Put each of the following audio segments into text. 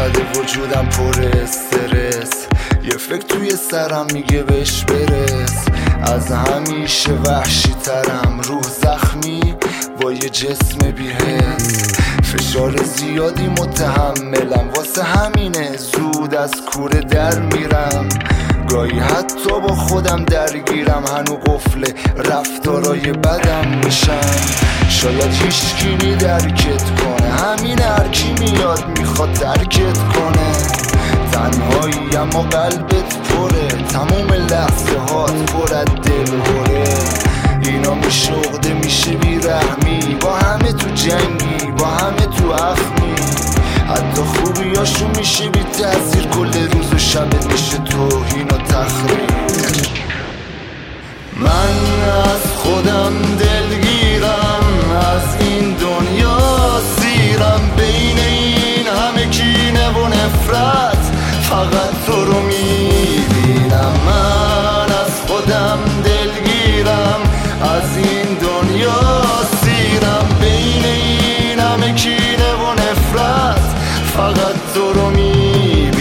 چقدر وجودم پر استرس، یه فکر توی سرم میگه بهش برس. از همیشه وحشی ترم، روح زخمی با یه جسم بی‌حس. فشار زیادی متحملم، واسه همینه زود از کوره در میرم. گاهی حتی با خودم درگیرم، هنو قفل رفتارای بدم میشم. شاید هیچکی درکت کنه، همین هرکی میاد میخواد درکت کنه. تنهایی اما قلبت پره، تموم لحظه هات پر از دلهوره. اینا میشه عقده، میشه بیرحمی، با همه تو جنگی، با همه تو اخمی. حتی خوبیاشو میشه بی تأثیر، کل روز و شبت میشه توهین و تخریب. من از خودم دلگیرم، از این دنیا سیرم. بین این همه کینه و نفرت فقط تو رو میبینم. من از خودم دلگیرم، از این دنیا سیرم. بین این همه کینه و نفرت فقط تو رو میبینم.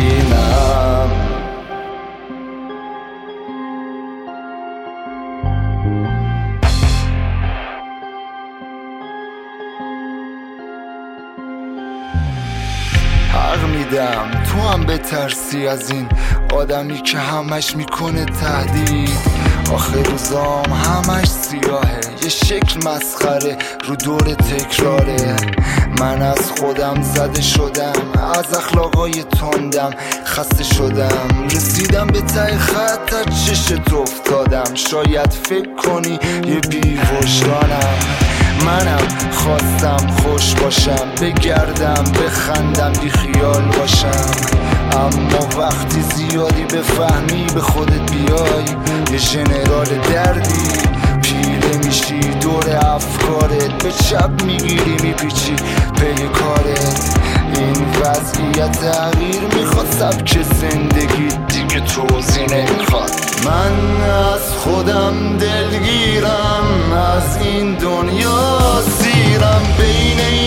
حق میدم تو هم بترسی از این آدمی که همش میکنه تهدید. آخه روزام همش سیاهه، یه شکل مسخره رو دور تکراره. من از خودم زده شدم، از اخلاقای تندم خسته شدم. رسیدم به ته خط، از چشت افتادم. شاید فکر کنی یه بی‌وجدانم، منم خواستم خوش باشم، بگردم بخندم بی خیال باشم. اما وقتی زیادی بفهمی به خودت بیای، یه ژنرال دردی پیله میشی دور افکارت. به چپ میگیری میپیچی پی کارت. این وضعیت تغییر میخواد، سبک زندگی دیگه توضیح نمیخواد. من از خودم دلگیرم، از این دنیا سیرم. بین